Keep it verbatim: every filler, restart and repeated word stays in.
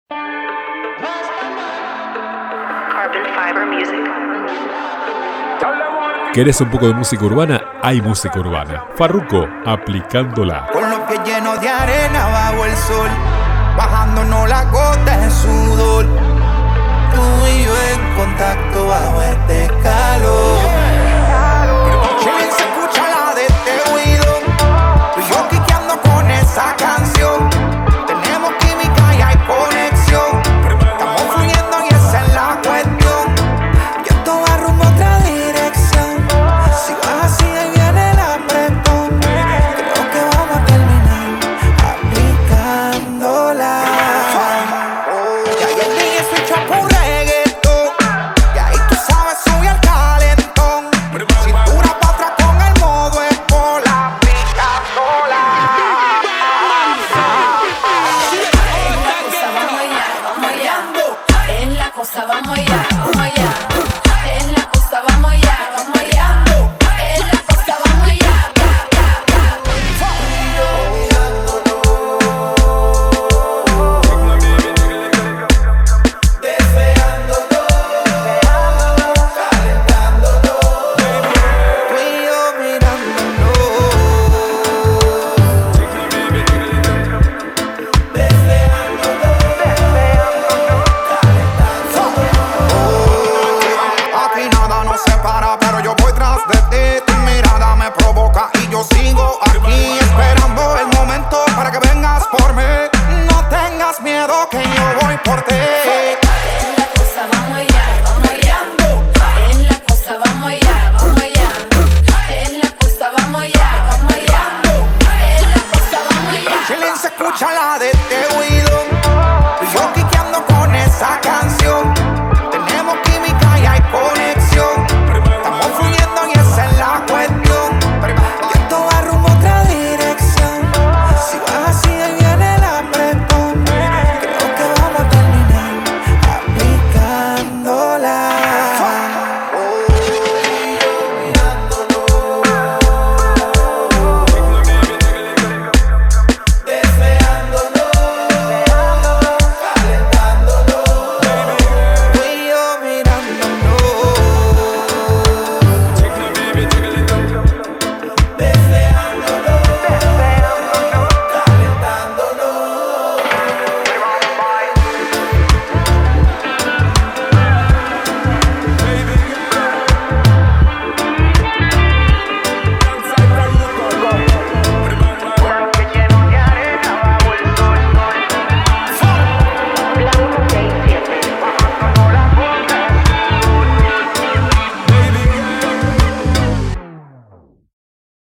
Carbon Fiber Music. ¿Querés un poco de música urbana? Hay música urbana. Farruko, aplicándola. Con los pies llenos de arena bajo el sol, bajándonos la gota de sudor. Tú y yo en contacto bajo este calor. Chilling se escucha la de este oído. Tú y yo quiqueando con esa canción. Tenemos química y hay conexión. Estamos fluyendo y esa es la cuestión. Y esto va rumbo a otra dirección. Si vas así ahí viene el apretón. Creo que vamos a terminar aplicándola. Y ahí el D J switcha por reggaetón. Y ahí tú sabes subir el calentón. Cintura pa' atrás con el modo escola. Aplicándola. En la cosa vamos allá, vamos allá. En la cosa vamos allá, vamos allá. En la cosa vamos allá. Tú y yo mirándonos. Aquí nada nos separa, pero yo voy tras de ti. Tu mirada me provoca y yo sigo aquí esperando el momento para que vengas por mí. No tengas miedo que yo voy por ti.